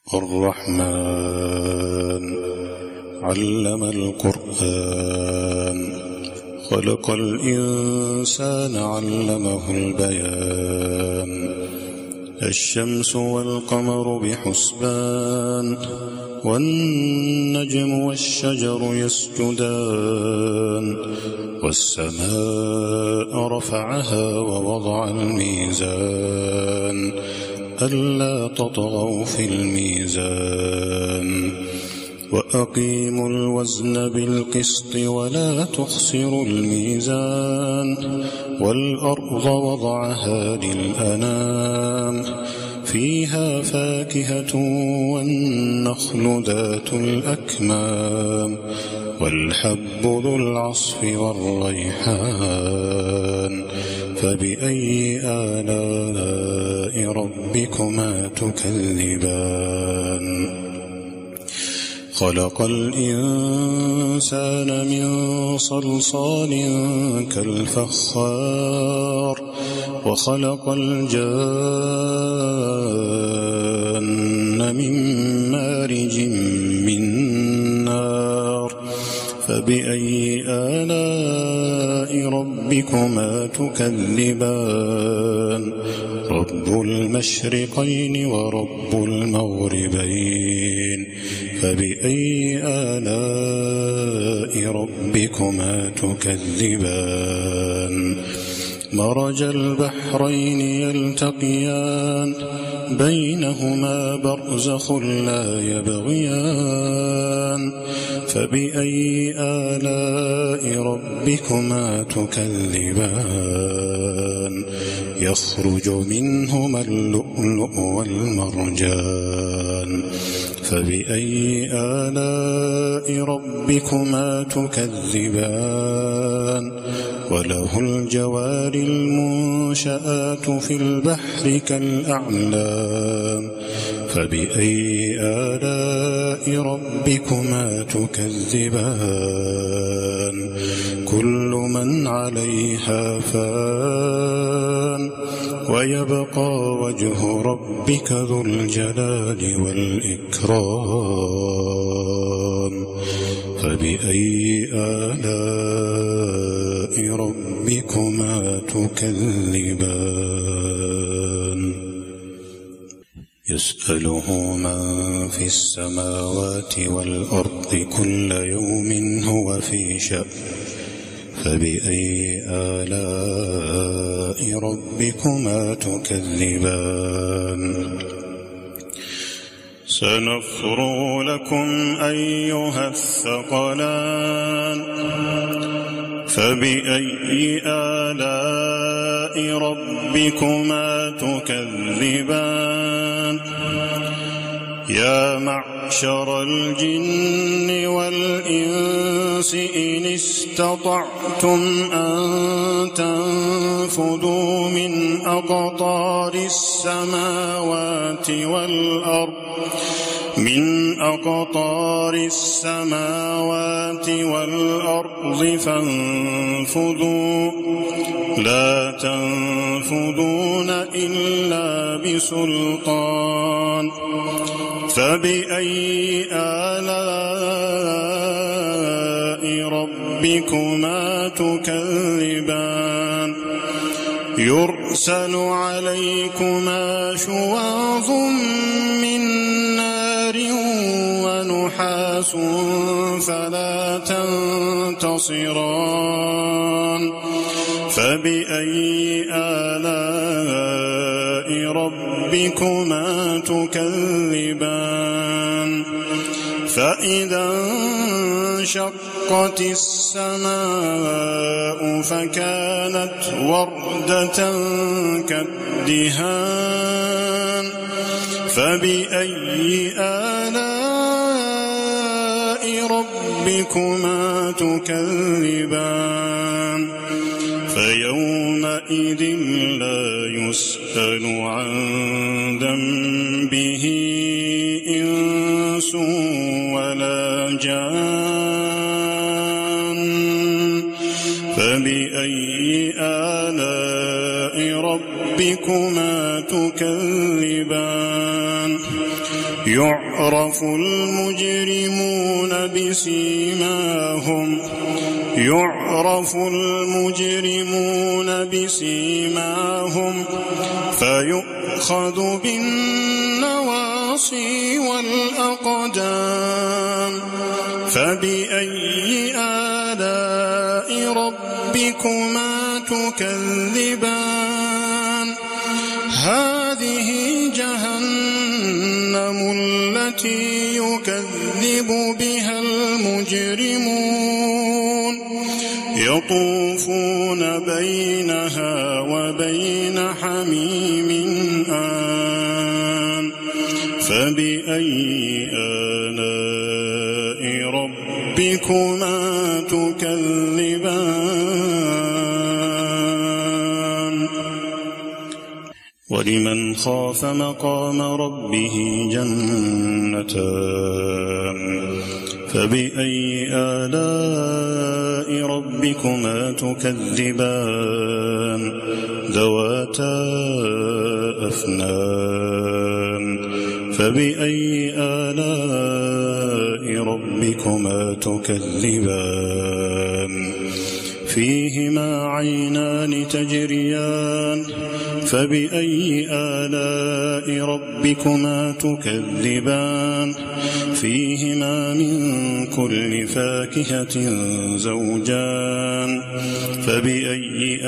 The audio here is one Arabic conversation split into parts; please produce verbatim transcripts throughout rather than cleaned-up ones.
الرحمن علم القرآن خلق الإنسان علمه البيان الشمس والقمر بحسبان والنجم والشجر يسجدان والسماء رفعها ووضع الميزان ألا تطغوا في الميزان وأقيموا الوزن بالقسط ولا تخسروا الميزان والأرض وضعها للأنام فيها فاكهة والنخل ذات الأكمام والحب ذو العصف والريحان فبأي آلاء ربكما تكذبان خلق الإنسان من صلصال كالفخار وخلق الجان من مارج من نار فبأي آلاء ربكما تكذبان رب المشرقين ورب المغربين فبأي آلاء ربكما تكذبان مرج البحرين يلتقيان بينهما برزخ لا يبغيان فبأي آلاء ربكما تكذبان يخرج منهما اللؤلؤ والمرجان فبأي آلاء ربكما تكذبان وله الجوار المنشآت في البحر كالأعلام فبأي آلاء ربكما تكذبان كل من عليها فان ويبقى وجه ربك ذو الجلال والإكرام فبأي آلاء ربكما تكذبان يسأله من في السماوات والأرض كل يوم هو في شأن فبأي آلاء ربكما تكذبان سنفرغ لكم أيها الثقلان فبأي آلاء ربكما تكذبان يا معشر الجن والإنس إن استطعتم أن تنفذوا من أقطار السماوات والأرض من أقطار السماوات والأرض فانفذوا لا تنفذون إلا بسلطان فبأي آلاء ربكما تكذبان يرسل عليكما شواظ من نار ونحاس فلا تنتصران فبأي آلاء ربكما تكذبان فإذا انشقت السماء فكانت وردة كالدهان فبأي آلاء ربكما تكذبان فيومئذ لا يسأل عن ذنبه إنس ولا جان فبأي آلاء ربكما تكذبان يعرف المجرمون بسيماهم يعرف المجرمون بسيماهم فيؤخذ بالنواصي والأقدام فبأي آلاء ربكما تكذبان هذه جهنم التي يكذب بها المجرمون يطوفون بينها وبين حميم آن فبأي آلاء ربكما تكذبان ولمن خاف مقام ربه جنتان فبأي آلاء ربكما تكذبان ذواتا أفنان فبأي آلاء ربكما تكذبان فيهما عينان تجريان فبأي آلاء ربكما تكذبان فيهما من كل فاكهة زوجان فبأي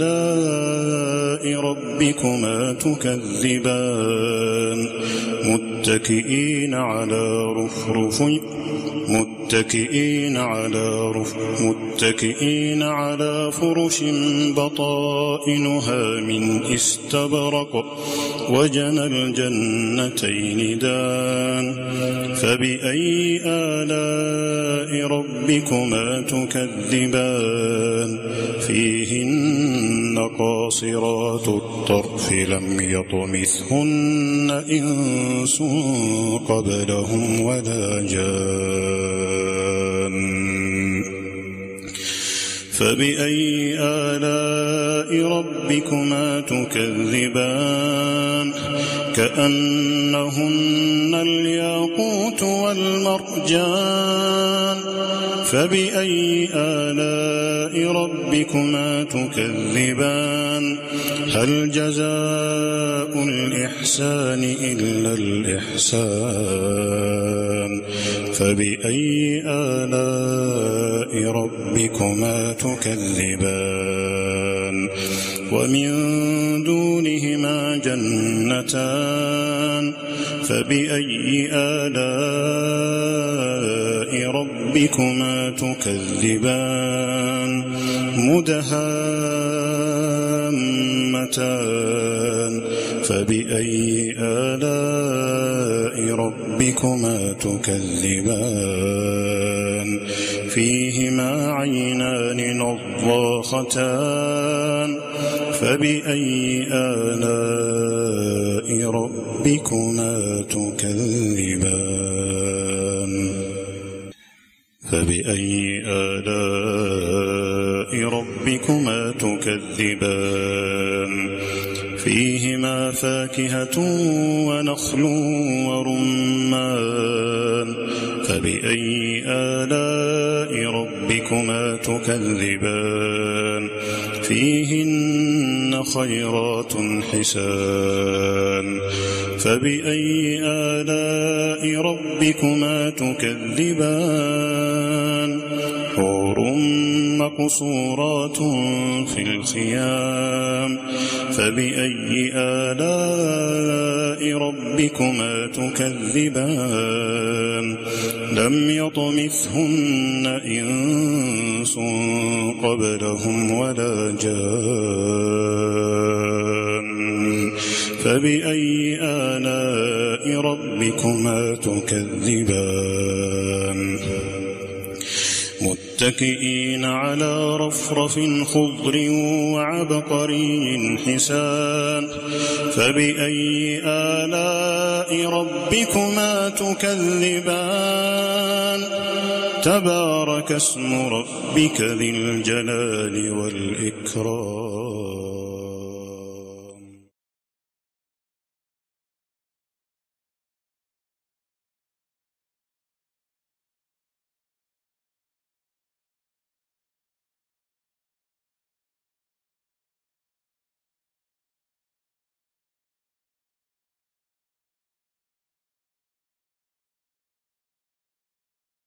آلاء ربكما تكذبان متكئين على رفرف متكئين على رفرف متكئين على فرش بطائنها من استبرق وجنى الجنتين دان فبأي آلاء ربكما تكذبان فيهن قاصرات الطرف لم يطمثهن إنس قبلهم ولا جان فبأي آلاء ربكما تكذبان كأنهن الياقوت والمرجان فبأي آلاء ربكما تكذبان هل جزاء الإحسان إلا الإحسان فبأي آلاء ربكما تكذبان ومن دونهما جنتان فبأي آلاء ربكما تكذبان مدهامتان فبأي آلاء ربكما تكذبان فيهما عينان نضاختان فبأي آلاء ربكما تكذبان فبأي آلاء ربكما تكذبان فيهما فاكهة ونخل ورمان فبأي آلاء ربكما تكذبان فيهن خيرات حسان فبأي آلاء ربكما تكذبان حور مقصورات في الخيام فبأي آلاء ربكما تكذبان لم يطمثهن إنس قبلهم ولا جان فبأي آلاء ربكما تكذبان متكئين على رفرف خضر وعبقري حسان فبأي آلاء ربكما تكذبان تبارك اسم ربك ذي الجلال والإكرام